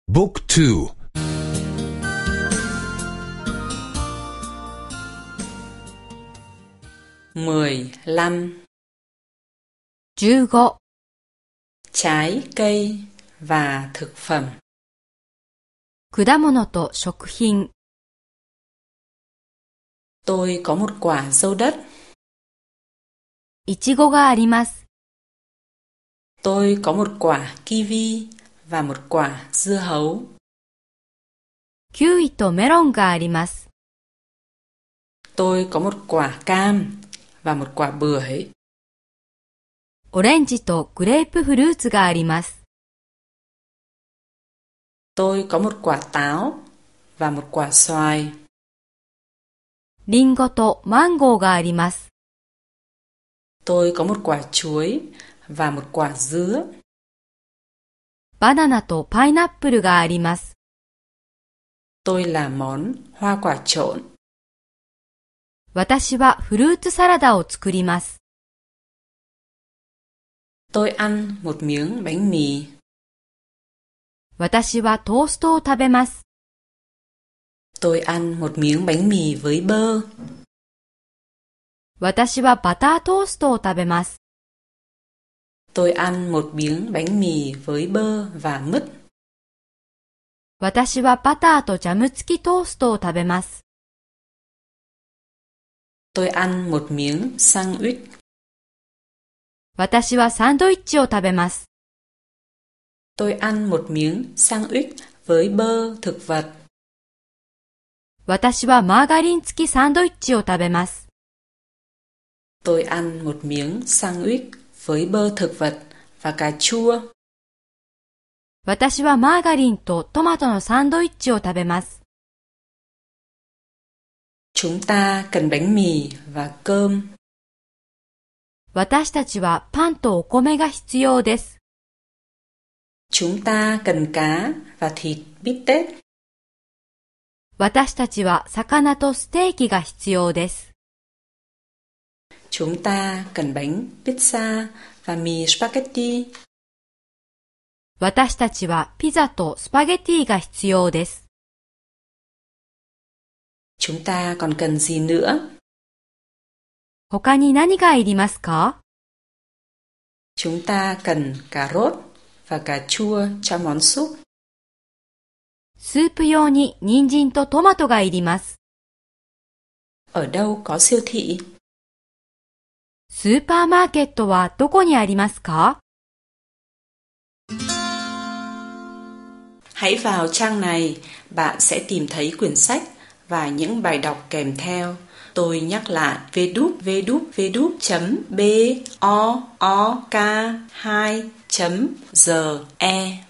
บุ๊กทู15 15 trái cây và thực phẩm 果物と食品 Tôi có một quả dâu đất いちごがあります Tôi có một quả kiwi và một quả dưa hấu キウイとメロンがあります Tôi có một quả cam và một quả bưởi オレンジとグレープフルーツがあります Tôi có một quả táo và một quả xoài リンゴとマンゴーがあります Tôi có một quả chuối và một quả dứa バナナとパイナップルがあります Tôi làm món hoa quả trộn 私はフルーツサラダを作ります Tôi ăn một miếng bánh mì 私はトーストを食べます Tôi ăn một miếng bánh mì với bơ 私はバタートーストを食べます Tôi ăn một miếng bánh mì với bơ và mứt 私はバターとジャム付きトーストを食べます Tôi ăn một miếng sandwich 私はサンドイッチを食べます Tôi ăn một miếng sandwich với bơ thực vật 私はマーガリン付きサンドイッチを食べます Tôi ăn một miếng sandwich với bơ thực vật và cà chua 私はマーガリンとトマトのサンドイッチを食べます Chúng ta cần bánh mì và cơm 私たちはパンとお米が必要です Chúng ta cần cá và thịt bít tết 私たちは魚とステーキが必要です Chúng ta cần bánh pizza và mì spaghetti 私たちはピザとスパゲティが必要です Chúng ta còn cần gì nữa? 他に何がいりますか Chúng ta cần cà rốt và cà chua cho món súp スープ用に人参とトマトがいります Ở đâu có siêu thị? スーパーマーケットはどこにありますか Hãy vào trang này, bạn sẽ tìm thấy quyển sách và những bài đọc kèm theo. Tôi nhắc lại www.book2.ge